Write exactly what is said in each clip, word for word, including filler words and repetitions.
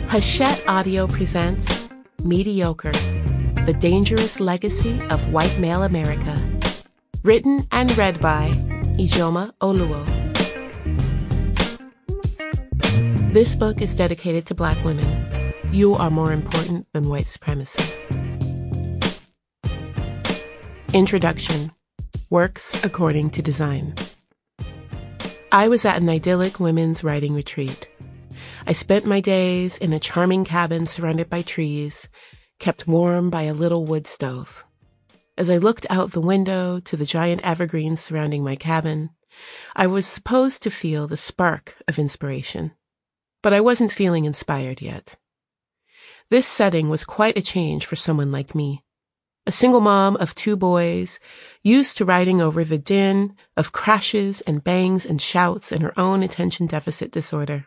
Hachette Audio presents Mediocre, The Dangerous Legacy of White Male America. Written and read by Ijeoma Oluo. This book is dedicated to Black women. You are more important than white supremacy. Introduction. Works according to design. I was at an idyllic women's writing retreat. I spent my days in a charming cabin surrounded by trees, kept warm by a little wood stove. As I looked out the window to the giant evergreens surrounding my cabin, I was supposed to feel the spark of inspiration. But I wasn't feeling inspired yet. This setting was quite a change for someone like me. A single mom of two boys, used to riding over the din of crashes and bangs and shouts and her own attention deficit disorder.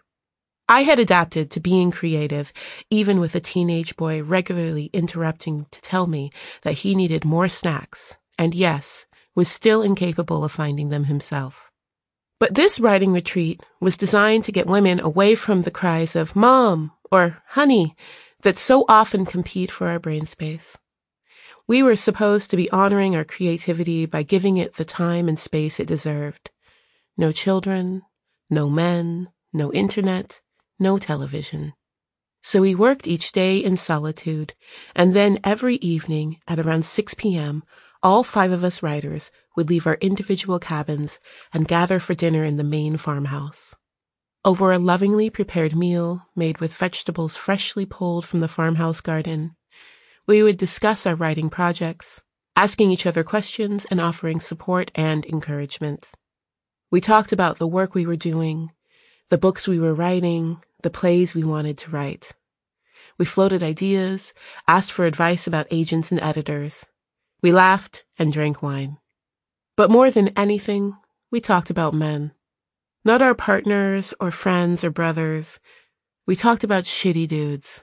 I had adapted to being creative, even with a teenage boy regularly interrupting to tell me that he needed more snacks, and yes, was still incapable of finding them himself. But this writing retreat was designed to get women away from the cries of "Mom" or "Honey" that so often compete for our brain space. We were supposed to be honoring our creativity by giving it the time and space it deserved. No children, no men, no internet, no television. So we worked each day in solitude, and then every evening at around six p.m., all five of us writers would leave our individual cabins and gather for dinner in the main farmhouse. Over a lovingly prepared meal made with vegetables freshly pulled from the farmhouse garden, we would discuss our writing projects, asking each other questions and offering support and encouragement. We talked about the work we were doing, the books we were writing, the plays we wanted to write. We floated ideas, asked for advice about agents and editors. We laughed and drank wine. But more than anything, we talked about men. Not our partners or friends or brothers. We talked about shitty dudes.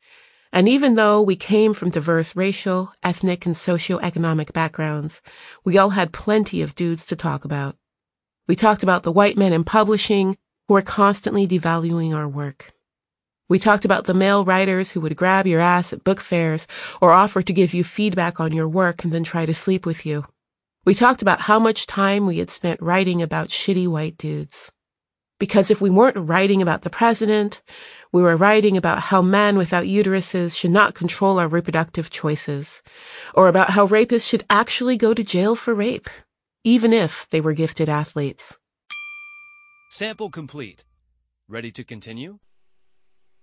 And even though we came from diverse racial, ethnic, and socioeconomic backgrounds, we all had plenty of dudes to talk about. We talked about the white men in publishing who are constantly devaluing our work. We talked about the male writers who would grab your ass at book fairs or offer to give you feedback on your work and then try to sleep with you. We talked about how much time we had spent writing about shitty white dudes. Because if we weren't writing about the president, we were writing about how men without uteruses should not control our reproductive choices, or about how rapists should actually go to jail for rape, even if they were gifted athletes. Sample complete. Ready to continue?